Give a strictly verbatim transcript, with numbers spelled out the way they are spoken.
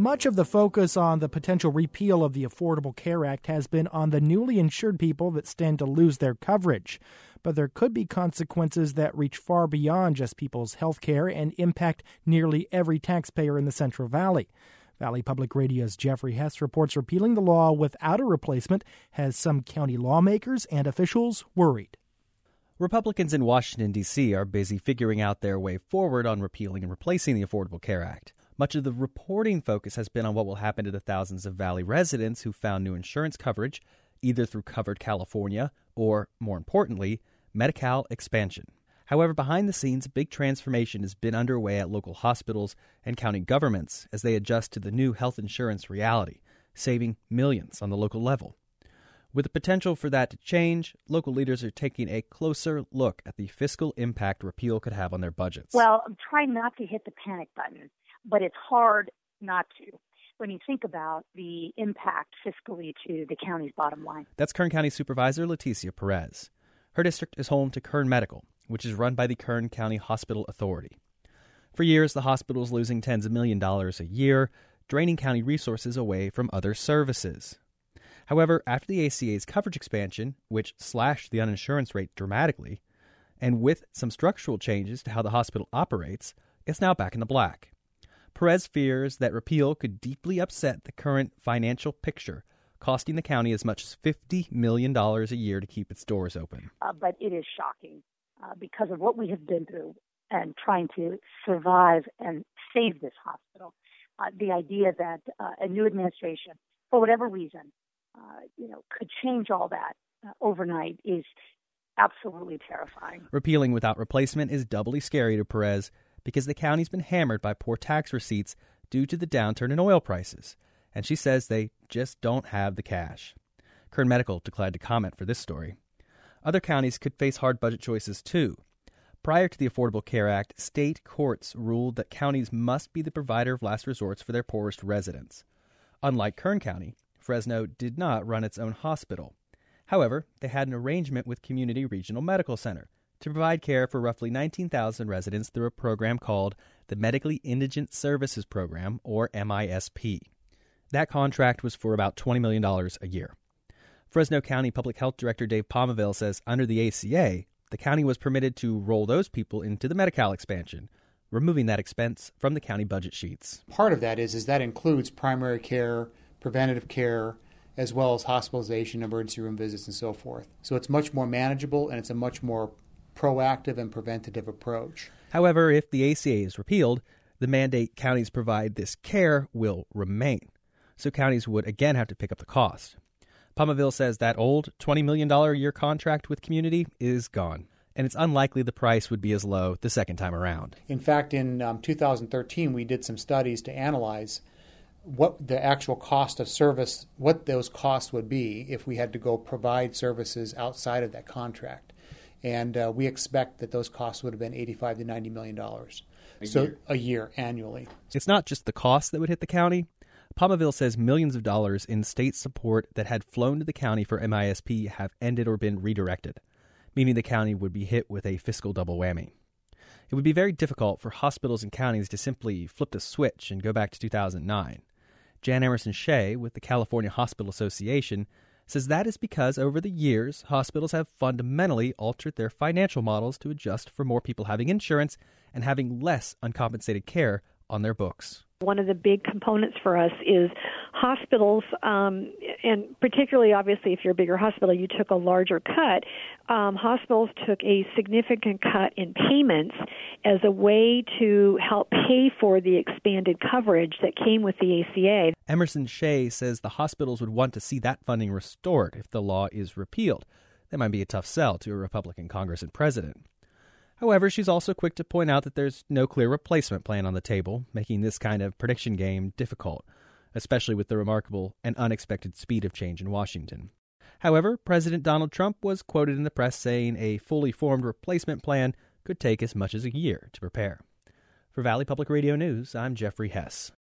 Much of the focus on the potential repeal of the Affordable Care Act has been on the newly insured people that stand to lose their coverage. But there could be consequences that reach far beyond just people's health care and impact nearly every taxpayer in the Central Valley. Valley Public Radio's Jeffrey Hess reports repealing the law without a replacement has some county lawmakers and officials worried. Republicans in Washington, D C are busy figuring out their way forward on repealing and replacing the Affordable Care Act. Much of the reporting focus has been on what will happen to the thousands of Valley residents who found new insurance coverage, either through Covered California or, more importantly, Medi-Cal expansion. However, behind the scenes, a big transformation has been underway at local hospitals and county governments as they adjust to the new health insurance reality, saving millions on the local level. With the potential for that to change, local leaders are taking a closer look at the fiscal impact repeal could have on their budgets. Well, I'm trying not to hit the panic button, but it's hard not to when you think about the impact fiscally to the county's bottom line. That's Kern County Supervisor Leticia Perez. Her district is home to Kern Medical, which is run by the Kern County Hospital Authority. For years, the hospital is losing tens of million dollars a year, draining county resources away from other services. However, after the A C A's coverage expansion, which slashed the uninsurance rate dramatically, and with some structural changes to how the hospital operates, it's now back in the black. Perez fears that repeal could deeply upset the current financial picture, costing the county as much as fifty million dollars a year to keep its doors open. Uh, but it is shocking uh, because of what we have been through and trying to survive and save this hospital. Uh, the idea that uh, a new administration, for whatever reason, uh, you know, could change all that uh, overnight is absolutely terrifying. Repealing without replacement is doubly scary to Perez because the county's been hammered by poor tax receipts due to the downturn in oil prices, and she says they just don't have the cash. Kern Medical declined to comment for this story. Other counties could face hard budget choices, too. Prior to the Affordable Care Act, state courts ruled that counties must be the provider of last resorts for their poorest residents. Unlike Kern County, Fresno did not run its own hospital. However, they had an arrangement with Community Regional Medical Center to provide care for roughly nineteen thousand residents through a program called the Medically Indigent Services Program, or M I S P. That contract was for about twenty million dollars a year. Fresno County Public Health Director Dave Palmaville says under the A C A, the county was permitted to roll those people into the Medi-Cal expansion, removing that expense from the county budget sheets. Part of that is, is that includes primary care, preventative care, as well as hospitalization, emergency room visits, and so forth. So it's much more manageable, and it's a much more proactive and preventative approach. However, if the A C A is repealed, the mandate counties provide this care will remain. So counties would again have to pick up the cost. Palmaville says that old twenty million dollars a year contract with Community is gone, and it's unlikely the price would be as low the second time around. In fact, in um, two thousand thirteen, we did some studies to analyze what the actual cost of service, what those costs would be if we had to go provide services outside of that contract. And uh, we expect that those costs would have been eighty-five to ninety million dollars. A so year. a year annually. It's not just the cost that would hit the county. Palmaville says millions of dollars in state support that had flown to the county for M I S P have ended or been redirected, meaning the county would be hit with a fiscal double whammy. It would be very difficult for hospitals and counties to simply flip the switch and go back to two thousand nine. Jan Emerson Shea with the California Hospital Association says that is because over the years, hospitals have fundamentally altered their financial models to adjust for more people having insurance and having less uncompensated care on their books. One of the big components for us is hospitals, um, and particularly, obviously, if you're a bigger hospital, you took a larger cut. Um, hospitals took a significant cut in payments as a way to help pay for the expanded coverage that came with the A C A. Emerson Shea says the hospitals would want to see that funding restored if the law is repealed. That might be a tough sell to a Republican Congress and president. However, she's also quick to point out that there's no clear replacement plan on the table, making this kind of prediction game difficult, especially with the remarkable and unexpected speed of change in Washington. However, President Donald Trump was quoted in the press saying a fully formed replacement plan could take as much as a year to prepare. For Valley Public Radio News, I'm Jeffrey Hess.